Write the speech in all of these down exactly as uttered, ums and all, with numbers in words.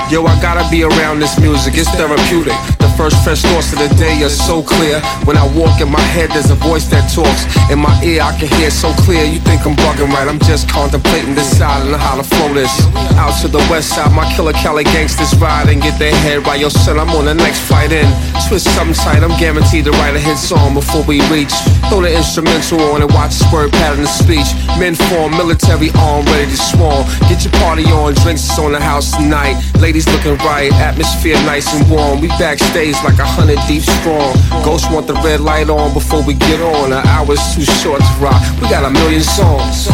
Yo, I gotta be around this music, it's therapeutic. The first fresh thoughts of the day are so clear. When I walk in my head, there's a voice that talks. In my ear, I can hear so clear. You think I'm bugging, right? I'm just contemplating this side and how to flow this. Out to the west side, my killer Cali gangsters ride and get their head right. Yo, son, I'm on the next flight in. Twist something tight, I'm guaranteed to write a hit song before we reach. Throw the instrumental on and watch the word pattern of speech. Men form, military arm, ready to swarm. Get your party on, drinks on the house tonight. Ladies looking right, atmosphere nice and warm. We backstage like a hundred deep strong. Ghosts want the red light on before we get on. An hour's too short to rock, we got a million songs.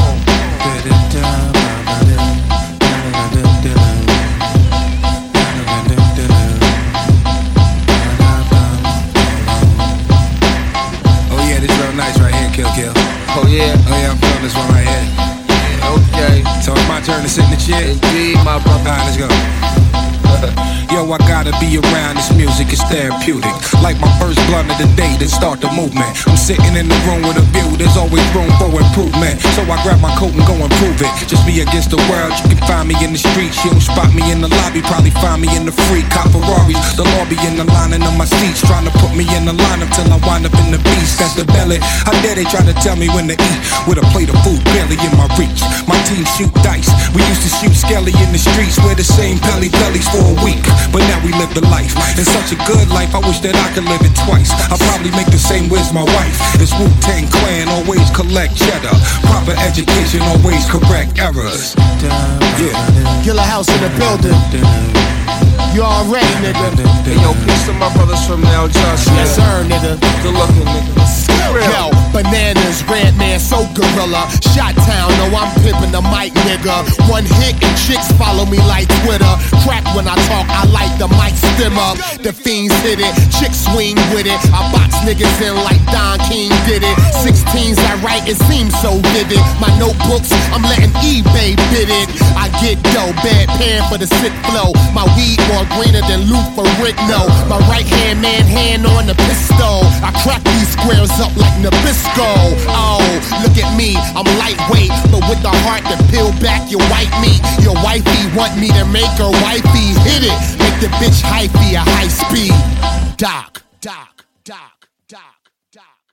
Oh yeah, this real nice right here, Kill Kill. Oh yeah? Oh yeah, I'm feeling this one right here. Okay. So it's my turn to sit in the chair? Indeed, my brother. Alright, let's go. Yo, I gotta be around this music, it's therapeutic. Like my first blunt of the day, then start the movement. I'm sitting in the room with a view, there's always room for improvement. So I grab my coat and go and prove it. Just me against the world, you can find me in the streets. You don't spot me in the lobby, probably find me in the free cop Ferraris. The lobby in the lining of my seats, trying to put me in the lineup till I wind up in the beast. That's the belly. How dare they try to tell me when to eat? With a plate of food barely in my reach. My team shoot dice, we used to shoot skelly in the streets. Wear the same pelly bellies for a week, but now we live the life. It's such a good life, I wish that I could live it twice. I'll probably make the same with my wife. It's Wu-Tang Clan, always collect cheddar. Proper education, always correct errors. Yeah. Killer House in the building. You already, nigga. Hey, yo, peace to my brothers from Now Just. Yes, sir, nigga. Good looking, nigga. Yo, bananas, red man, so gorilla. Shot town, no, I'm pimping the mic, nigga. One hit and chicks follow me like Twitter. Crack when I talk, I like the mic stem up. The fiends hit it, chicks swing with it. I box niggas in like Don King did it. Sixteens I write, it seems so vivid. My notebooks, I'm letting eBay bid it. I get dough, bad pan for the sick flow. My weed more greener than Lou for Rick, no. My right hand man, hand on the pistol. I crack these squares up like Nabisco. Oh, look at me, I'm lightweight, but with the heart to peel back your white meat. Your wifey want me to make her wifey hit it. Make the bitch hypey a high speed. Doc, doc, doc, doc, doc.